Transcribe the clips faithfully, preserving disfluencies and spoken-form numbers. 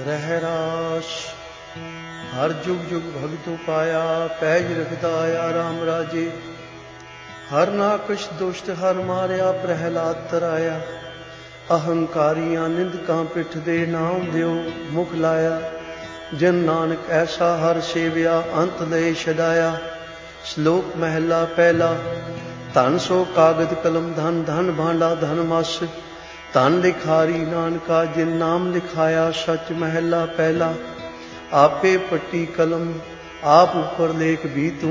रहरास हर जुग जुग भगतु पाया, पैज रखदा आया राम राजे। हर नाकश दुष्ट हर मारिया, प्रहलाद तराया। अहंकारियां निंदकां पिठ दे, नाम दियो मुख लाया। जन नानक ऐसा हर सेविया, अंत ले छडाया। श्लोक महला पहला। धन सो कागद कलम धन, धन भांडा धन मस। धन लिखारी नानका, जिन नाम लिखाया सच। महला पहला। आपे पट्टी कलम, आप उपर लेख भी तू।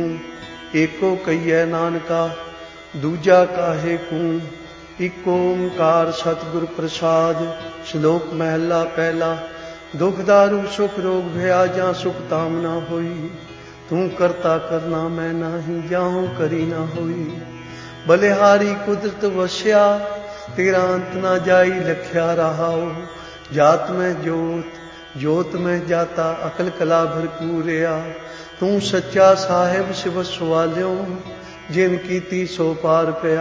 एको कहिए नानका, दूजा काहे कू। इक ओंकार सतगुर प्रसाद। श्लोक महला पहला। दुख दारू सुख रोग भया, जा सुख ताम ना होई। तू करता करना मैं नाही, जाहूं करी ना होई। बलिहारी कुदरत वस्या, तेरा अंत ना जाई लख्या रहाओ। जात में जोत, जोत में जाता, अकल कला भरपूरिया। तू सच्चा साहिब शिव सवालियो, जिन कीती सो पार पया।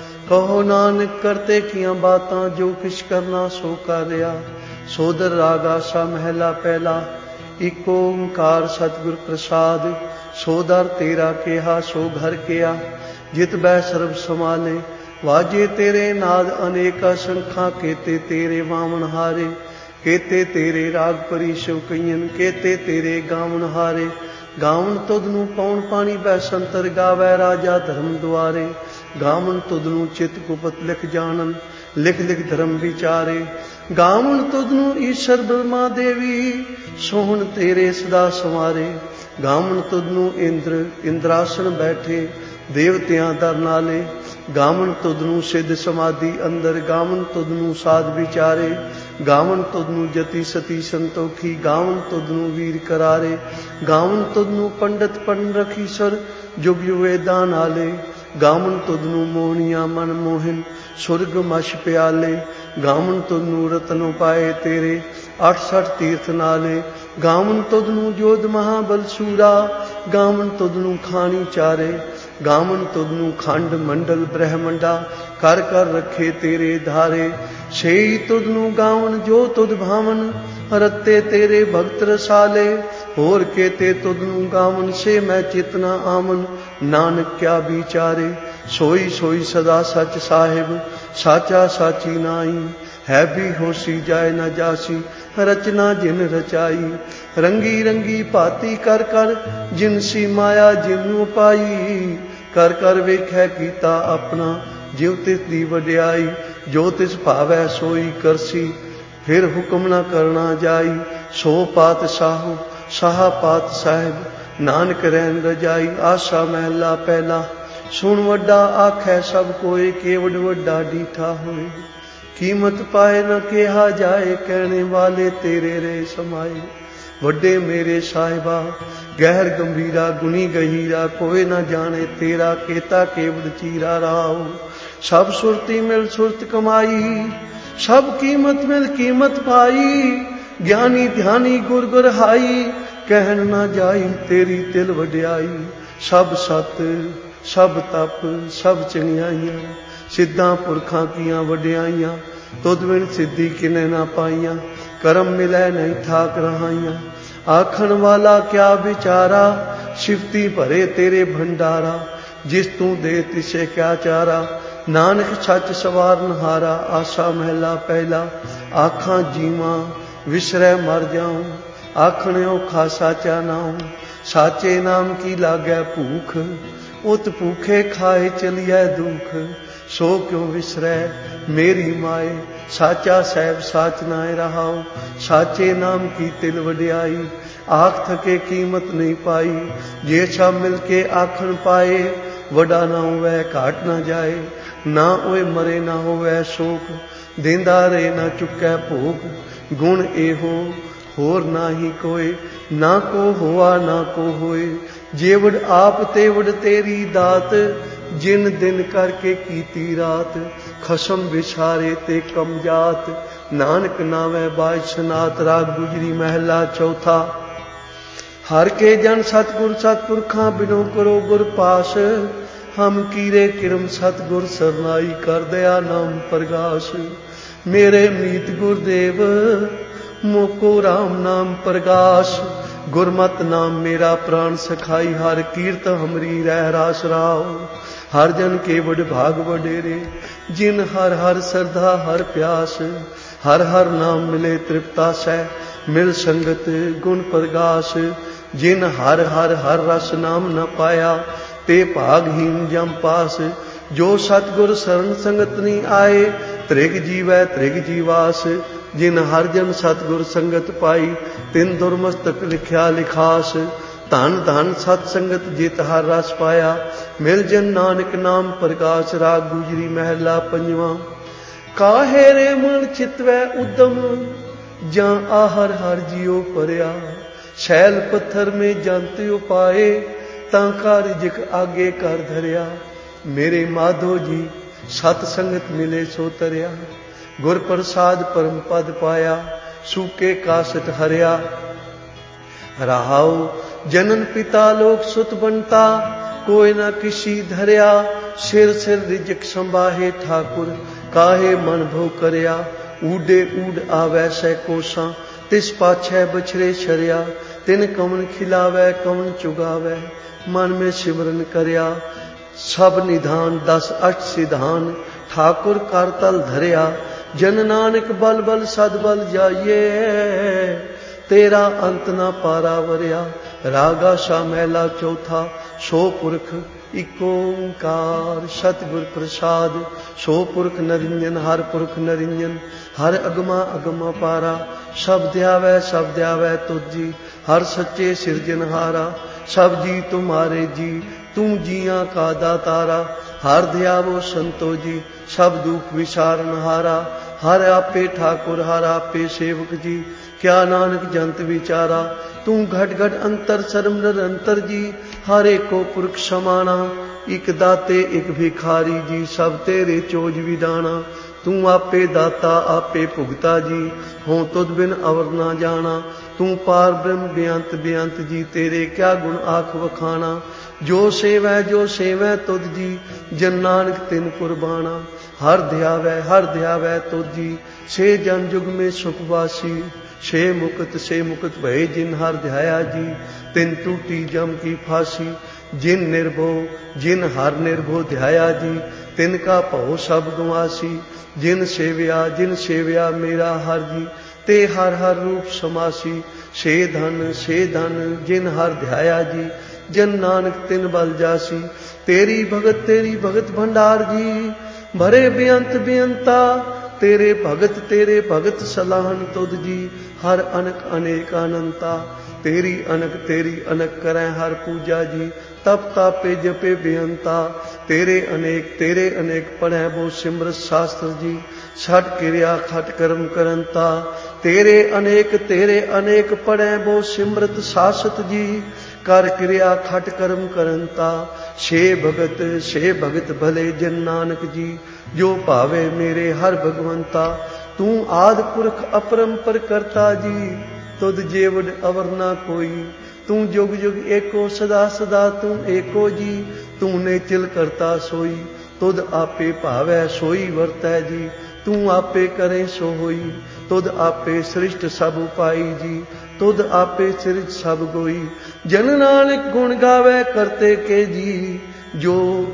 कहो नानक करते किया बातां, जो किश करना सो कार्या। सोदर रागा सा महला पहला। इक ओंकार सतगुर प्रसाद। सोदर तेरा केहा सो घर किया। जित बै सर्ब समाले, वाजे तेरे नाद अनेका। शंखा केते तेरे वामन हारे। केते तेरे राग परी शिव कईयन, केते तेरे गावन हारे। गावन तुदनू पौन पानी बैसंतर, गावै राजा धर्म द्वारे। गावन तुदनू चित गुपत लिख जानन, लिख लिख धर्म विचारे। गावन तुदनू ईश्वर ब्रह्मा देवी, सोहन तेरे सदा संवारे। गावन तुदनू इंद्र इंद्रासन बैठे, देवतियां दर नाले। गावन तुदनू सिद्ध समाधि अंदर, गावन तुदनू साध विचारे। गावन तुदनू जति सती संतोखी, गावन तुदनू वीर करारे। गावन तुदनू पंडित पढ़ रखी सर, जुग युवेदा नाले। गावन तुदनू मोहनिया मन मोहन, सुरग मश प्याले। गावन तुदनू रतन पाए तेरे, अठसठ तीर्थ नाले। गावन तुदनू जोध महाबल सूरा, गावन तुदनू खानी चारे। गावन तुदनू खंड मंडल ब्रह्मंडा, कर कर रखे तेरे धारे। सेई तुदनू गावन जो तुद भावन, रत्ते तेरे भगत रसाले। होर केते तुदनू गावन, से मैं चितना आमन। नानक क्या विचारे, सोई सोई सदा सच साहिब। साचा साची नाई, है भी होसी जाए न जासी। रचना जिन रचाई, रंगी रंगी भांति कर कर। जिनसी माया जिनू पाई, कर कर वेखै कीता अपना। जिव तिस दी वड्याई, जो तिस भावै सोई करसी। फिर हुक्म न करना जाई, सो पात साहु साहा पात साहिब। नानक रैन रजाई। आसा महला पहला। सुन वड्डा आखै सब कोय, केवड वड्डा डीठा होए। कीमत पाए न केहा जाए, कहने वाले तेरे रे समाए। वड्डे मेरे साहिबा, गहर गंभीरा गुनी गहीरा। कोई न जाने तेरा, केता केवड चीरा राव। सब सुरती मिल सुरत कमाई, सब कीमत मिल कीमत पाई। ज्ञानी ध्यानी गुर गुर हाई, कहन न जाई तेरी तिल वड्याई। सब सत सब तप सब चंगियाइयां, सिद्धां पुरखां कीयां वड्याइयां। तुद बिन सिद्धि किने ना पाइयां, करम मिलै नहीं ठाक रहाइयां। आखन वाला क्या विचारा, शिवती भरे तेरे भंडारा। जिस तू दे तिसे क्या चारा, नानक सच सवारन हारा। आसा महला पहला। आखां जीवां विसरै मर जाऊं, आखने औखा साचा नाऊं। साचे नाम की लागै भूख, उत भूखे खाए चलिए दुख। सो क्यों विसरै मेरी माए, साचा साहिब साच नाए रहाओ। साचे नाम की तिल वड्याई, आख थके कीमत नहीं पाई। जे सब मिलके आखन पाए, वडा ना होवै घाट ना जाए। ना ओए मरे ना होवै शोक, देंदा रे ना चुकै भोग। गुण एहो होर ना ही कोय, ना को होआ ना को होए। जेवड़ आप तेवड़ तेरी दात, जिन दिन करके कीती रात। खसम विसारे ते कम जात, नानक नावै बाज सनात। राग गुजरी महला चौथा। हर के जन सतगुर सतपुरखा, बिनो करो गुर पास। हम कीरे किरम सतगुर सरनाई, कर दया नाम प्रगास। मेरे मीत गुरदेव मोको राम नाम प्रगाश, गुरमत नाम मेरा प्राण सखाई। हर कीर्त हमरी रह रास राव, हर जन के बड़ भाग वडेरे। जिन हर हर श्रद्धा हर प्यास, हर हर नाम मिले तृप्ता सै। मिल संगत गुण प्रगाश, जिन हर हर हर रस नाम न पाया, ते भागहीन जम पास। जो सतगुर शरण संगत नहीं आए, त्रिग जीवै त्रिग जीवास। जिन हर जन सतगुर संगत पाई, तिन दुर्मस्तक लिखिया लिखास। धन धन सत संगत जित हर रस पाया, मिल जन नानक नाम प्रकाश। राग गुजरी महला पंजवा। काहे रे मन चितवै उद्दम, जां आहर हर जियो परया। शैल पत्थर में जंत उपाए, तां कार जिक आगे कर धरिया। मेरे माधो जी सत संगत मिले सो तरया। गुर प्रसाद परम पद पाया, सूके कासट हरिया। रहाओ जनन पिता लोक सुत बनता, कोई न किसी धरिया। सिर सिर रिजक संभाहे ठाकुर, काहे मन भो करया। ऊडे ऊड आवै सै कोसा, तिस पाछै बछड़े शरिया। तिन कवन खिलावै कवन चुगावै, मन में सिमरन करया। सब निधान दस अष्ट सिधान, ठाकुर कर तल धरिया। जन नानक बल बल सद बल जाइए, तेरा अंत न पारा वरिया। रागा सा महला चौथा। सो पुरख इक ओंकार, सतगुर प्रसाद। सो पुरख नरिंजन, हर पुरख नरिंजन। हर अगमा अगम अपारा, सब ध्यावै सब ध्यावै तुझ जी। हर सच्चे सिरजनहारा, सब जी तुम्हारे जी। तू जियां का दातारा, हर ध्यावो संतो जी। सब दुख विसारनहारा, हर आपे ठाकुर हर आपे सेवक जी। क्या नानक जंत विचारा, तू घट घट अंतर सर्व निरंतर जी। हर एको पुरख समाना, इक दाते इक भिखारी जी। सब तेरे चोज विदाना, तू आपे दाता आपे भुगता जी। हों तुद बिन अवर ना जाना, तू पार ब्रह्म बेअंत बेअंत जी। तेरे क्या गुण आख वखाना, जो सेवै जो सेवै तुद जी। जन नानक तिन कुर्बाना, हर ध्यावै हर ध्यावै तुद जी। से जन जुग में सुखवासी, से मुकुत से मुकुत भय। जिन हर ध्याया जी, तिन टूटी जम की फांसी। जिन निर्भो जिन हर निर्भो ध्याया जी, तिनका भव सब गवासी। जिन सेव्या जिन सेव्या मेरा हर जी, ते हर हर रूप समासी। से धन से धन जिन हर ध्याया जी, जन नानक तिन बल जासी। तेरी भगत तेरी भगत भंडार जी, भरे बेअंत बेअंता। तेरे भगत तेरे भगत सलाहन तुद जी, हर अनक अनेक अनंता। तेरी अनक तेरी अनक करै हर पूजा जी, तप तापे जपे बेअंता। तेरे अनेक तेरे अनेक पढ़ै वो सिमरत शास्त्र जी, छठ क्रिया खट कर्म करंता। तेरे अनेक तेरे अनेक पढ़ै वो सिमरत शासत जी, कर क्रिया खट कर्म करंता। छे भगत छे भगत भले जन नानक जी, जो भावे मेरे हर भगवंता। तू आद पुरख अपरंपर करता जी, तुद जेवड़ अवर ना कोई। तू जुग जुग एको सदा सदा तू एको जी। तू नेचल करता सोई, तुद आपे भावै सोई वरतै जी। तू आपे करे सो होई, तुद आपे सृष्ट सब उपाई जी। तुद आपे सृज सब गोई, जन नानक गुण गावे करते के जी। जो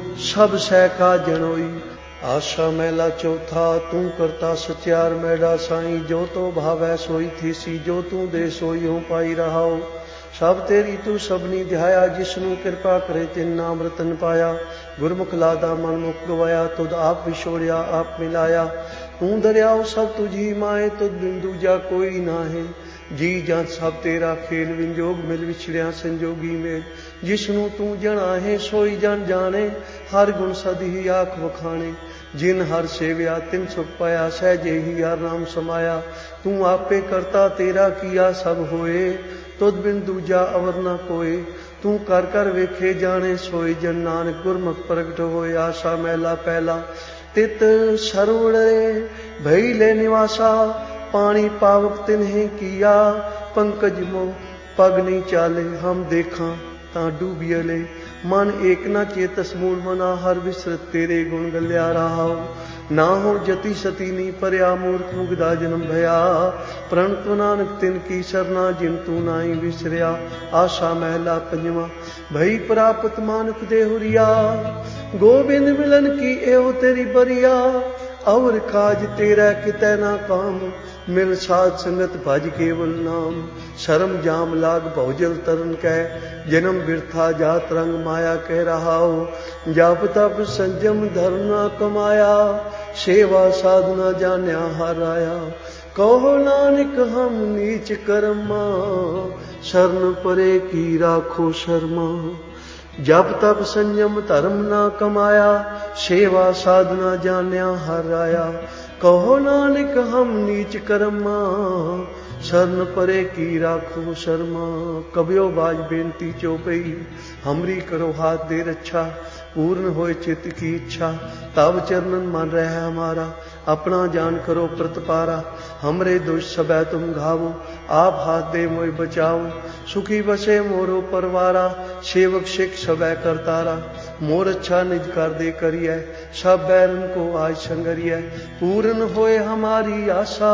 सब सै का जनोई। आशा महला चौथा। तू करता सत्यार मैडा साई, जो तो भावै सोई थीसी। जो तू दे सोई हो पाई रहाओ। सब तेरी तू सबनी ध्याया, जिसनू कृपा करे तिन नाम रतन पाया। गुरमुख लादा मन मुख गवाया, तुद आप विछोड़िया आप मिलाया। तू दरियाओ सब तुझी माए, तुद बिन दूजा कोई नाहे। जी जंत सब तेरा खेल, विंजोग मिल विछड़िया संजोगी मेल। जिसनू तू जना है सोई जन जाने, हर गुण सद ही आख वखाने। जिन हर सेव्या तिन सुख पाया, सहजे ही हर नाम समाया। तू आपे करता तेरा किया सब होए, तुद बिन दूजा अवर न कोय। तू कर कर वेखे जाने सोए, जन नानक गुरमुख प्रगट होए। आशा महला पहला। तित सरवड़े भई ले निवासा, पानी पावक तिन्हें किया। पंकज मोह पग नहीं चाले, हम देखा ता डूबियले। मन एक न चेतस मूल मना, हर विसरत तेरे गुण गल्या रहाओ। ना हो जति सती नी परया मूर्ख मुगदा जन्म भया प्रणत नानक तिन की सरना जिन तू नाई विसरिया आशा महला पंजवा भई प्राप्त मानुख देहुरिया गोबिंद मिलन की एहो तेरी बरिया और काज तेरा कितै ना काम मिल साध संगत भज केवल नाम शर्म जाम लाग भौजल तरन कह जन्म बिरथा जात रंग माया कह रहा हो जाप तप संयम धर्म ना कमाया सेवा साधना जान्या हाराया कहो नानक हम नीच कर्मा शरण परे की राखो शर्मा जप तप संयम धर्म ना कमाया सेवा साधना जान्या हाराया कहो नानक हम नीच कर्मा शरण परे की राखो शर्मा कबियो बाज बेनती चौपई हमरी करो हाथ दे रक्षा पूर्ण होए चित्त की इच्छा तब चरणन मन रहे हमारा अपना जान करो प्रतपारा हमरे दोष सबै तुम घावो आप हाथ दे मोय बचाओ सुखी बसे मोरो परवारा सेवक सिख सबै करतारा मोर अच्छा निज कर दे करिए सब बैरन को आज संगरिए पूर्ण होए हमारी आशा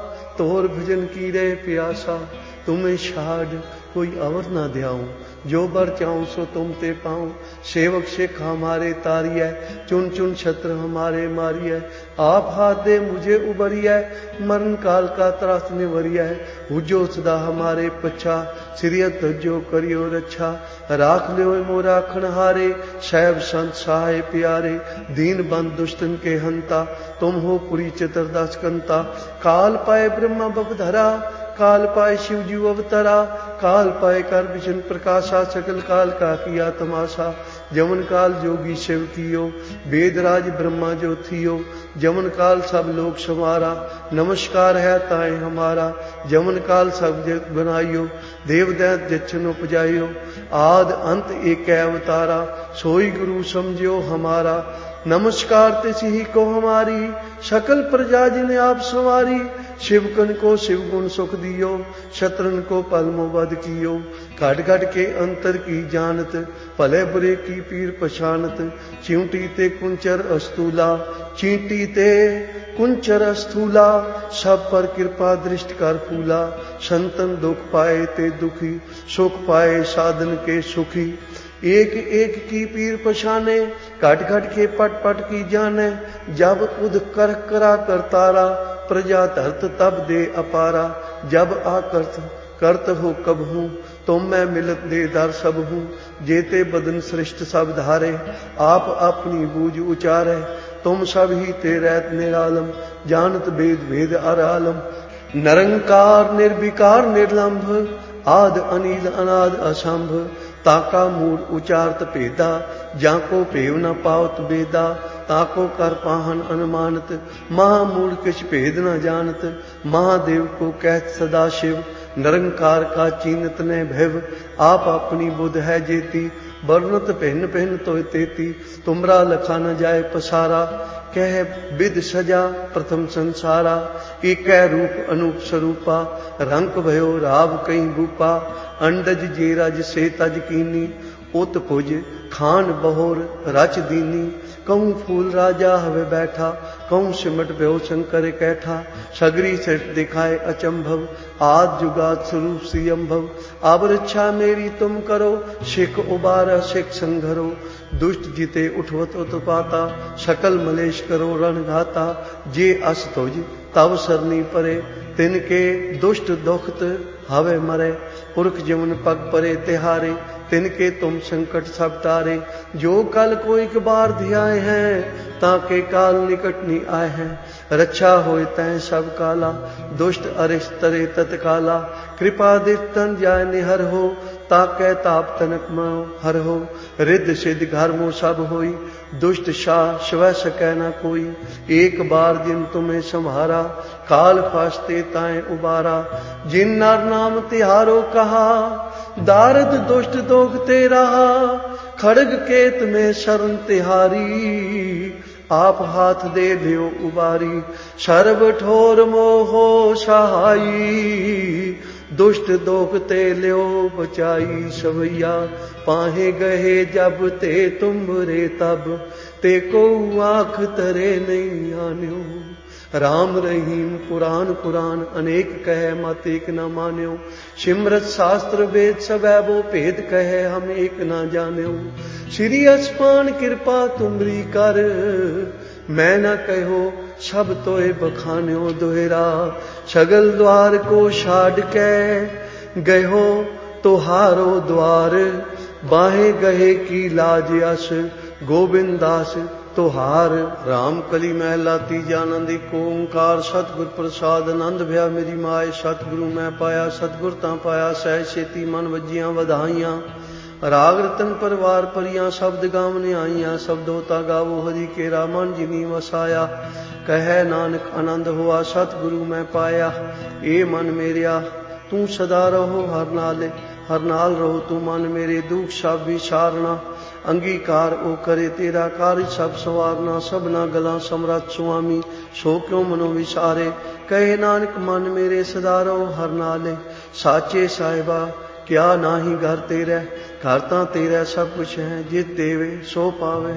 तोर भजन की रे प्यासा तुम्हें छाड़ कोई अवर ना ध्याऊं जो बर चाहूं सो तुम ते पाऊं सेवक सिख हमारे तारिय चुन चुन छत्र हमारे मारिय आप हाथ दे मुझे उबरिय मरण काल का त्रास निवरिय हुजो सदा हमारे पच्छा सिरियत जो करियो रक्षा राख लियो मोरा खनहारे सैब संत सहाय प्यारे दीन बंद दुष्टन के हंता तुम हो पुरी चतुर्दश कंता काल पाए ब्रह्मा बपधरा काल पाए शिव जी अवतरा काल पाए कर विष्ण प्रकाशा सकल काल का किया तमाशा जमन काल जोगी शिव कियो वेदराज ब्रह्मा जो थियो जमन काल सब लोग समारा नमस्कार है ताए हमारा जमन काल सब जग बनाइयो देव दैत जच्छन उपजाइयो आद अंत एक अवतारा सोई गुरु समझियो हमारा नमस्कार तिसही को हमारी सकल प्रजा जिने आप सवारी शिवकन को शिव गुण सुख दियो शत्रन को पलमो वध कियो घट घट के अंतर की जानत भले बुरे की पीर पछानत चिंटी ते कुंचर अस्तूला चींटी ते कुंचर अस्थूला सब पर कृपा दृष्ट कर फूला संतन दुख पाए ते दुखी सुख पाए साधन के सुखी एक एक की पीर पछाने घट घट के पट पट की जाने जब उद कर करा करतारा प्रजा धरत तब दे अपारा जब आकर्त करत हो कब हूँ तुम मैं मिलत दे दर सब हूँ जेते बदन सृष्ट सब धारे आप अपनी बूझ उचारे तुम सब ही ते रैत निरालम जानत भेद भेद अरालम निरंकार निर्विकार निर्लंभ आद अनिल अनाद असंभ ताका मूल उचारत भेदा जाको भेव न पावत बेदा ताको कर पाहन अनुमानत महामूल किछ भेद न जानत महादेव को कहत सदा शिव निरंकार का चीनत ने भैव आप अपनी बुध है जेती वर्णत भिन्न भिन्न तो तेती तुमरा लखा न जाए पसारा कह विद सजा प्रथम संसारा एक रूप अनूप स्वरूपा रंक भयो राव कई भूपा अंडज जे रज से तज कीनी उत पुज खान बहोर रच दीनी कहूँ फूल राजा हवे बैठा कहूँ सिमट भयो शंकर कैठा सगरी सिट दिखाए अचंभव आद जुगात स्वरूप सियंभव अब रक्षा मेरी तुम करो सिख उबारा सिख संघरो दुष्ट जीते उठवत उत्पाता सकल मलेश करो रणघाता जे अस तुझ तब सरनी परे तिनके दुष्ट दुखत हवे मरे पुरख जीवन पग परे तिहारे तिनके तुम संकट सब तारे जो कल को एक बार ध्याए हैं ताके काल निकट नहीं आए हैं रक्षा होए तय सब काला दुष्ट अरिष्ट तरे तत्काला कृपा दित तन जाय निहर हो ताके ताप तनक मो हर हो रिद्ध सिद्ध घर मो सब होई दुष्ट शाह स्व सकै न कोई एक बार जिन तुम्हें संहारा काल फास्ते ताए उबारा जिन नर नाम तिहारो कहा दारद दुष्ट दोगते रहा खड़ग केत में शरण तिहारी आप हाथ दे लियो उबारी सर्व ठोर मोहो सहाई दुष्ट दोगते लियो बचाई सवैया पाहे गहे जब ते तुम रे तब ते को आँख तरे नहीं आन्यो। राम रहीम पुराण पुराण अनेक कहे मत एक न मान्यो। सिमरत शास्त्र वेद सब वो भेद कहे हम एक न जान्यो। श्री असमान कृपा तुमरी कर मैं न कहो सब तोय बखान्यो। दोहरा सगल द्वार को छाड़ के गयो तोहारो द्वार। बाहे गहे की लाज अस गोबिंद दास तोहार। राम कली महला तीजा आनंद एक ओंकार सतगुर प्रसाद आनंद भया मेरी माए। सतगुरु मैं पाया सतगुर तां पाया सहज छेती मन वजियां वधाइयां। राग रतन परवार परियां शब्द गावने आईयां। शब्दोता गावो हरि केरा मन जिनी वसाया। कहे नानक आनंद हुआ सतगुरु मैं पाया। ए मन मेरिया तू सदा रहो हर नाले हर नाल रहो तू मन मेरे। दुख सब विचारना अंगीकार ओ करे तेरा कार्य सब सवारना। सबना गला समरथ सुआमी सो क्यों मनो विचारे। कहे नानक मन मेरे सदा रहो हर नाले। साचे साहिबा क्या नाही घर तेरे घर तां तेरा सब कुछ है। जित देवे सो पावे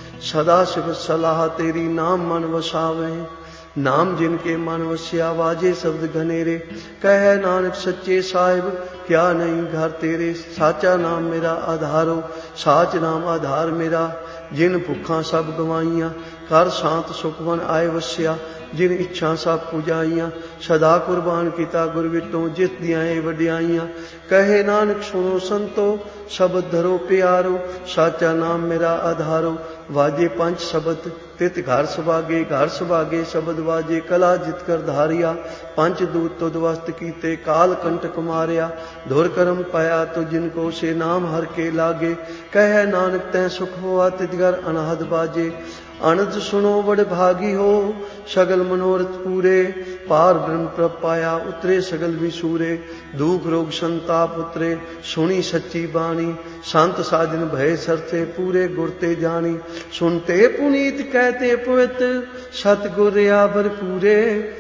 सदा शिव सलाह तेरी नाम मन वसावे। नाम जिनके मन वसिया वाजे शब्द घनेरे। कहे नानक सच्चे साहिब क्या नहीं घर तेरे। साचा नाम मेरा आधारो साच नाम आधार मेरा। जिन भुखा सब गवाइयां कर शांत सुखवन आए वसिया। जिन इच्छा सब पुजाइयां सदा कुर्बान किता गुर विटों जित दियां ए वड्याइयां। कहे नानक सुनो संतो शब्द धरो प्यारो। साचा नाम मेरा आधारो वाजे पंच शब्द तित घर सुभागे। घर सुभागे शब्द वाजे कला जित कर धारिया। पंच दूत तुद वस्त कीते काल कंटक मारिया। धुर कर्म पाया तो जिनको से नाम हर के लागे। कहे नानक तै सुख हुआ तित घर अनहद बाजे। अनंत सुनो बड़ भागी हो सगल मनोरथ पूरे। पार ब्रह्म प्रभ पाया उतरे सगल विसूरे। दुख रोग संताप उतरे सुनी सच्ची बाणी। संत साजन भय सरते पूरे गुरते जानी। सुनते पुनीत कहते पवित सतगुर या भरपूरे।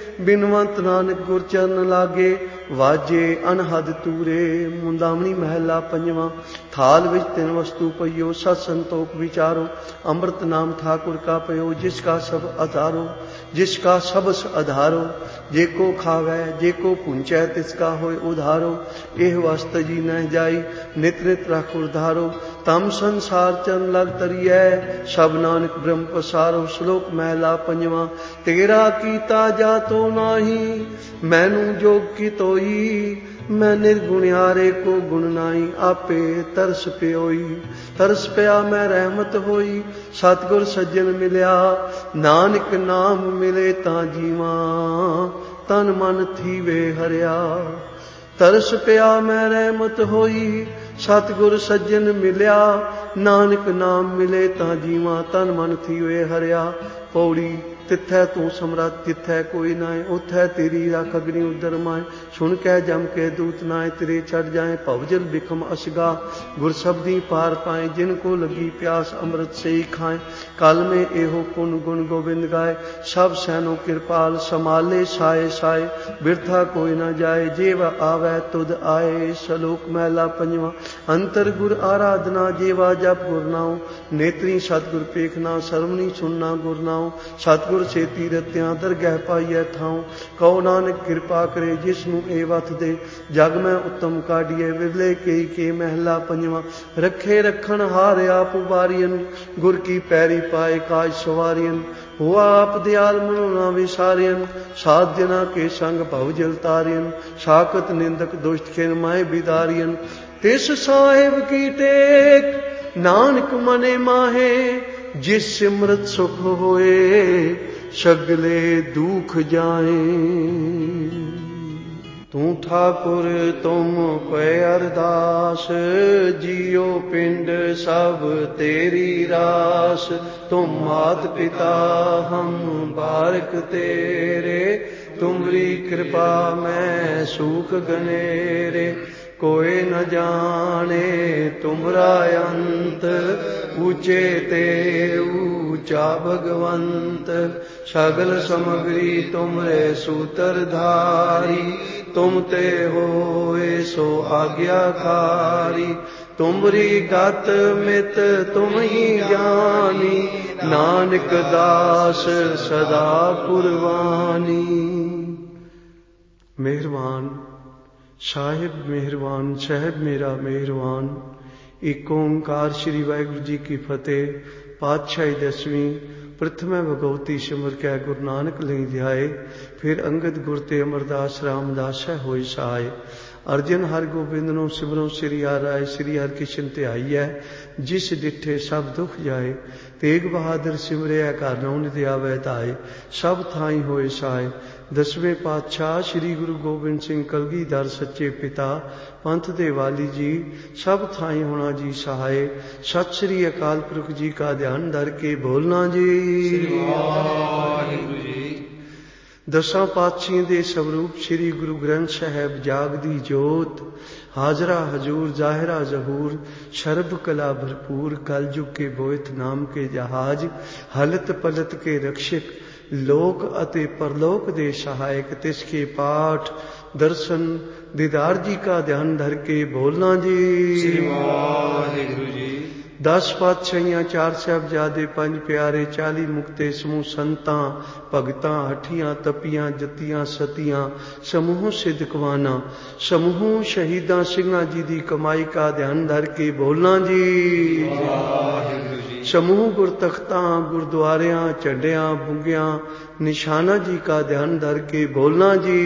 बिनवंत नानक गुर चरण लागे वाजे अनहद तूरे। मुंदावनी महला पंजवा। थाल विच तिन वस्तु पइयो सत संतोख विचारो। अमृत नाम ठाकुर का पयो जिसका सब आधारो। जिसका सबस आधारो जेको खावै जेको पुंचै तिसका होय उधारो। एह वस्त जी न जाई नित नित रख उधारो। तम संसार चरण लग तरियै सब नानक ब्रह्म पसारो। श्लोक महला पंजवा। तेरा कीता जातो नाही मैनू जोग की तोई। मैं निर्गुण्यारे को गुण नाई आपे तरस प्योई। तरस पया मैं रहमत होई सतगुर सज्जन मिलिया। नानक नाम मिले तां जीवा तन मन थीवे हरिया। तरस पया मैं रहमत होई सतगुर सज्जन मिलिया। नानक नाम मिले तां जीवा तन मन थीवे हरिया। पौड़ी तिथै तू समरथ तिथै कोई नाए। उथै तेरी रख अग्नि उदर माए। सुन कै जम के दूत नाए तेरे चढ़ जाए। भवजल बिखम असगा गुर शब्दी पार पाए। जिनको लगी प्यास अमृत से ही खाए। कल में एहो पुन गुण गोविंद गाए। सब सैनो कृपाल समाले साए साए। बिरथा कोई न जाए जेवा आवे तुद आए। सलोक महला पंजवा। अंतर गुर आराधना जेवा जप गुर नाओ। नेत्री सतगुर पेखना सरवनी सुनना गुर नाओ। सतगुर छेती रत्यां दरगह पाइयै थाओ। कहो नानक कृपा करे जिसनू ए वथ दे। जग में उत्तम काढ़िए विरले केई के महला पंजवा। रखे रखन हार आप उबारियन गुर की पैरी पाए काज सवारियन। हुआ आप दयाल मनो ना विसारियन साध जना के संग भवजल तारियन। साकत निंदक दुष्ट खिन माए बिदारियन। तिस साहिब की टेक नानक मने माहे। जिस सिमरत सुख होए सगले दुख जाए। तू ठाकुर तुम पे अरदास जियो पिंड सब तेरी रास। तुम मात पिता हम बारक तेरे। तुमरी कृपा में सुख गनेरे। कोई न जाने तुमरा अंत ऊंचे ते ऊंचा भगवंत। सगल समग्री तुमरे सूत्रधारी। तुम ते होए सो आज्ञाकारी। तुमरी गत मित तुम ही ज्ञानी, नानक दास सदा कुर्बानी। मेहरबान साहिब मेहरबान, साहिब मेरा मेहरबान। एक ओंकार श्री वाहिगुरु जी की फतेह। पातशाही दसवीं। प्रथमै भगवती सिमर कै गुरु नानक लई ध्याए, फिर अंगद गुर ते अमरदास रामदासै होए सहाय। अर्जन हर गोबिंद नो सिमरो श्री हर राय, श्री हर किशन ते आई है, जिस डिठे सब दुख जाए। तेग बहादुर सिमरिया घर नौ नित आवे धाए, सब थाई होए सहाय। दसवें पातशाह श्री गुरु गोबिंद सिंह कलगीधर सच्चे पिता, पंथ दे वाली जी, सब थाई होना जी सहाय। सत श्री अकाल पुरख जी का ध्यान धर के बोलना जी। दसां पातशाहियों दे स्वरूप श्री गुरु ग्रंथ साहिब जागदी जोत, हाजरा हजूर जाहिरा जहूर, शरब कला भरपूर, कलयुग के बोयत नाम के जहाज, हलत पलत के रक्षक, लोक अते परलोक दे सहायक। तिसके पाठ दर्शन दीदार जी का ध्यान धर के बोलना जी। दस पातशाहियां, चार साहिबजादे, पंज प्यारे, चाली मुक्ते, समूह संतां भगतां, हठियां तपियां जतियां सतियां, समूह सिद्धकवाना, समूह शहीदां सिंघां जी दी कमाई का ध्यान धर के बोलना जी। समूह गुरतख्तां गुरुद्वारियां झंडियां बुंगियां निशाना जी का ध्यान धर के बोलना जी।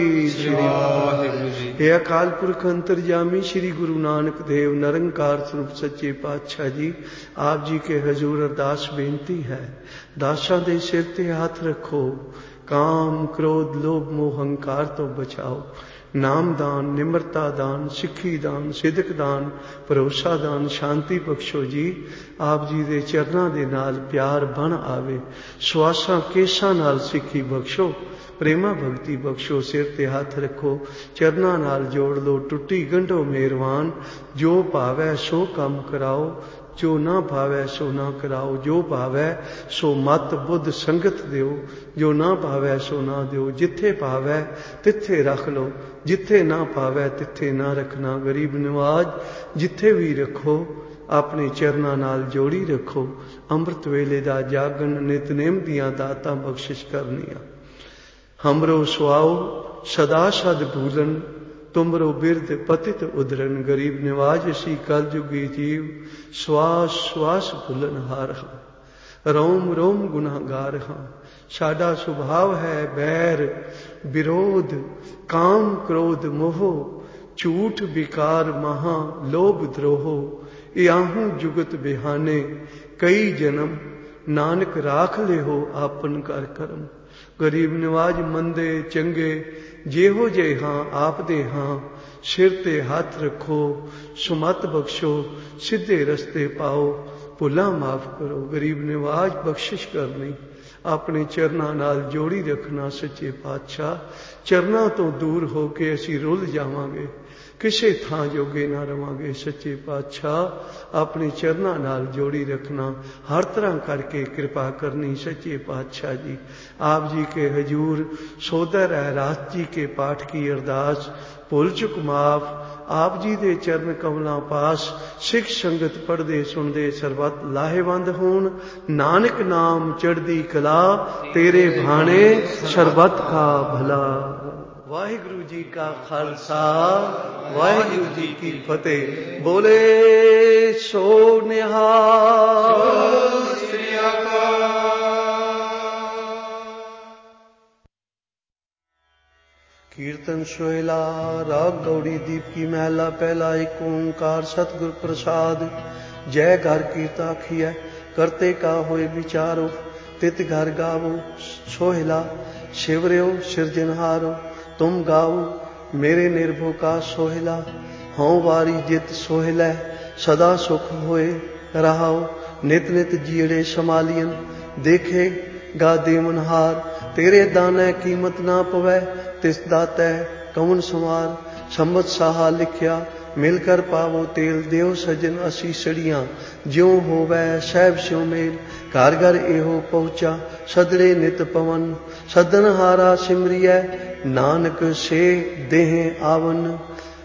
हे अकाल पुरख अंतरजामी श्री गुरु नानक देव निरंकार स्वरूप सच्चे पातशाह जी, आप जी के हजूर अरदास बेनती है, दासां दे सिर ते हाथ रखो, काम क्रोध लोभ मोह हंकार तो बचाओ। नाम दान, निमरता दान, सिੱਖੀ दान, सिदक दान, भरोसा दान, शांति बख्शो जी। आप जी दे चरनां दे नाल प्यार बन आवे, सवासां केसां नाल सिੱਖੀ बख्शो, प्रेमा भगती बख्शो। सिर ते हाथ रखो, चरनां नाल जोड़ लो, टुटी गंढो मेहरबान। जो भावै सो काम कराओ, जो ना भावै सो ना कराओ। जो भावै सो मत बुद्ध संगत दिओ, जो ना भावै सो ना दिओ। जिथे भावै तिथे रख लो, जिथे ना भावै तिथे ना रखना। गरीब नवाज जिथे भी रखो, अपने चरनां नाल जोड़ी रखो। अमृत वेले दा जागन, नितनेम दियां दातां बख्शिश करनियां। हमरो सुआओ सदा सद भूलन, तुमरो बिरद पतित उदरन। गरीब निवाज असी कल जुगी जीव, श्वास श्वास भुलन हार हां, रोम रोम गुनाहगार हां। साडा सुभाव है बैर विरोध, काम क्रोध मोह, झूठ विकार महा लोभ द्रोह। याहू जुगत बिहाने कई जन्म, नानक राख ले हो आपन कर करम। गरीब निवाज मंदे चंगे जेहो जे हां आप दे हां, सिर ते हाथ रखो, सुमत बख्शो, सीधे रस्ते पाओ, भुला माफ करो। गरीब निवाज बख्शिश करनी, अपने चरनां नाल जोड़ी रखना। सच्चे पातशाह चरनां तो दूर हो के असी रुल जावांगे, किसे थां जोगे ना रवांगे। सच्चे पातशाह अपने चरनां नाल जोड़ी रखना, हर तरह करके कृपा करनी। सच्चे पातशाह जी, आप जी के हजूर सोदर है रात जी के पाठ की अरदास, भुल चुक माफ, आप जी दे चरण कमलां पास। सिख संगत पढ़दे सुनदे सरबत लाहेवंद होण, नानक नाम चढ़दी कला, तेरे भाणे सरबत का भला। वाहिगुरु जी का खालसा, वाहिगुरु जी की फतेह। बोले सो निहाल। कीर्तन सोहेला राग गौड़ी दीप की महला पहला। एक ओंकार सतगुर प्रसाद। जय घर कीर्ता आखिए करते का होए विचारो, तित घर गावो सोहेला। शिवरयो सिरजनहारो तुम गाओ, मेरे निर्भो का सोहेला। हों वारी जित सोहेला, सदा सुख होए रहाओ। नित नित जीड़े समालियन, देखे गा देवनहार। तेरे दाने कीमत ना पवै, तिस दातै कवन समार। संबत साहा लिखिया मिलकर पावो तेल, देव सजन असी सड़ियां। ज्यों होवै सहब स्यों मेल, घर घर एहो पहुँचा। सदड़े नित पवन, सदन हारा सिमरियै, नानक से देह आवन।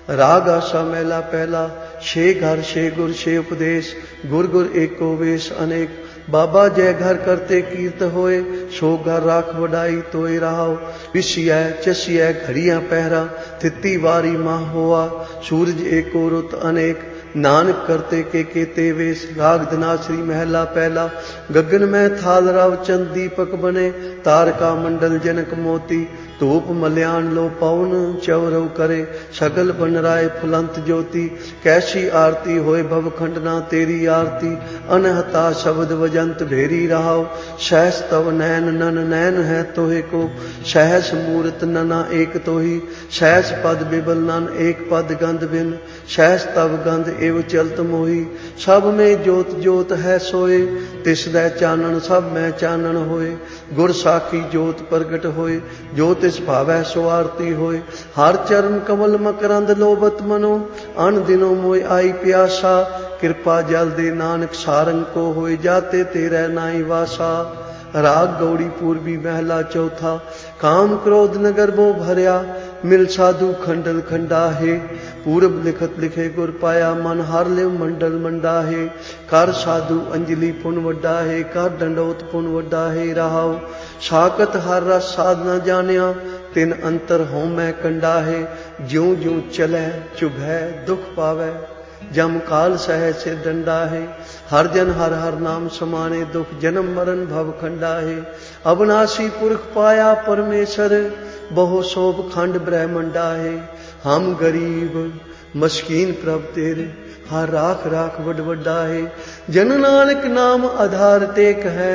राग आशा मैला पहला, छे घर छे गुर छे उपदेश, गुर गुर एको वेश अनेक। बाबा जय घर करते कीर्त होए, सो घर राख वडाई तोय रहाओ। विषिया चसिया घड़ियां पहरा, तित्ती वारी माह होआ, सूरज एको रुत अनेक। नानक करते के केते वेश, राग धनाश्री महला पहला। गगन में थाल राव चंद दीपक बने, तारका मंडल जनक मोती। धूप मल्यान लो पवन चवरव करे, सगल बन राय फुलंत ज्योति। कैसी आरती होए भव खंडना तेरी आरती, अनहता शब्द वजंत भेरी रहाओ। सहस तव नैन नन नैन है तोहे को, सहस मूरत नना एक तोही। सहस पद बिबल नन एक पद गंध बिन, सहस तव गंध एव चलत मोही। सब में जोत जोत है सोए, तिसदै चानन सब में चानन होए। गुर साखी जोत प्रगट होए, जो तिस भावै सो आरती होए। हर चरण कमल मकरंद लोभत मनो, अन दिनों मोय आई प्यासा। कृपा जल दे नानक सारंग को होए, जाते तेरे नाई वासा। राग गौड़ी पूर्वी महला चौथा, काम क्रोध नगर वो भरया, मिल साधु खंडल खंडाहे। पूरब लिखत लिखे गुर पाया, मन हर लिव मंडल मंडाहे। कर साधु अंजलि पुन वड्डाहे, कर दंडोत पुन वड्डाहे रहाओ। साकत हर रस साध न जानिया, तिन अंतर हों मैं कंडाहे। ज्यों ज्यों चलै चुभै दुख पावै, जम काल सह से डंडाहे। हर जन हर हर नाम समाने, दुख जन्म मरण भव खंडाहे। अविनाशी पुरख पाया परमेश्वर, बहु शोभ खंड ब्रह्मंडाहे। हम गरीब मस्कीन प्रभ तेरे, हर राख राख वड वड्डाहे। जन नानक नाम आधार टेक है,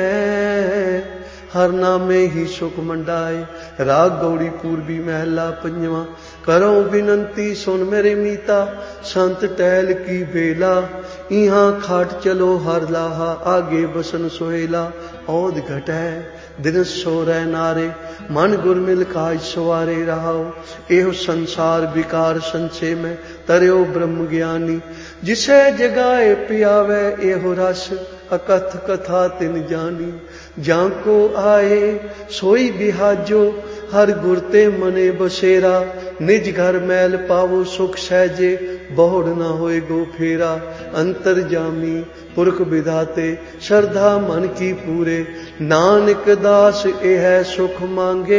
हर नामे ही सुख मंडाए। राग गौड़ी पूर्वी महला पंजवा, करो विनंती सुन मेरे मीता, संत टहल की बेला। इहाँ खाट चलो हर लाहा, आगे बसन सोहेला। औध घटै दिन सोरै नारे, मन गुर मिल काज सवारे रहाओ। एहो संसार विकार संशय में, तरयो ब्रह्म ज्ञानी। जिसे जगाए पियावै एहो रस, अकथ कथा तिन जानी। जाको आए सोई बिहाजो, हर गुरते मने बसेरा। निज घर मैल पावो सुख सहजे, बहुड़ न होए गो फेरा। अंतर जामी पुरख विधाते, श्रद्धा मन की पूरे। नानक दास एह सुख मांगे,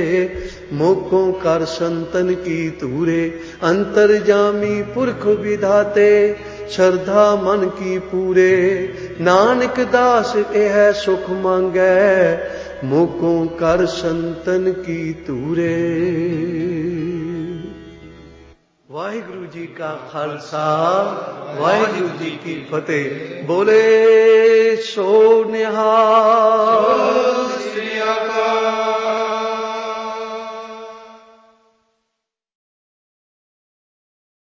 मोकों कर संतन की तूरे। अंतर जामी पुरख विधाते, श्रद्धा मन की पूरे। नानक दास एह सुख मांगै, मोकों कर संतन की तूरे। वाहिगुरु जी का खालसा, वाहिगुरु जी की फतेह। बोले सो निहाल।